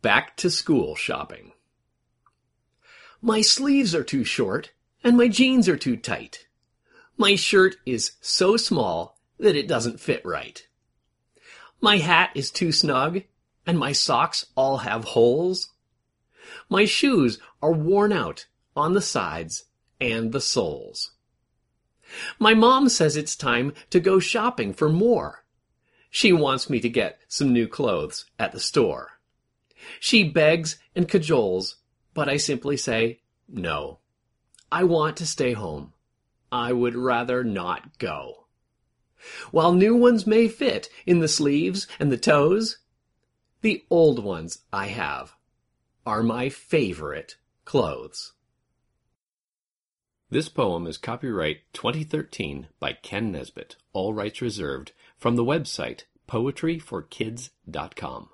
Back to school shopping. My sleeves are too short, and my jeans are too tight. My shirt is so small that it doesn't fit right. My hat is too snug, and my socks all have holes. My shoes are worn out on the sides and the soles. My mom says it's time to go shopping for more. She wants me to get some new clothes at the store. She begs and cajoles, but I simply say, no. I want to stay home. I would rather not go. While new ones may fit in the sleeves and the toes, the old ones I have are my favorite clothes. This poem is copyright 2013 by Ken Nesbitt, all rights reserved, from the website poetryforkids.com.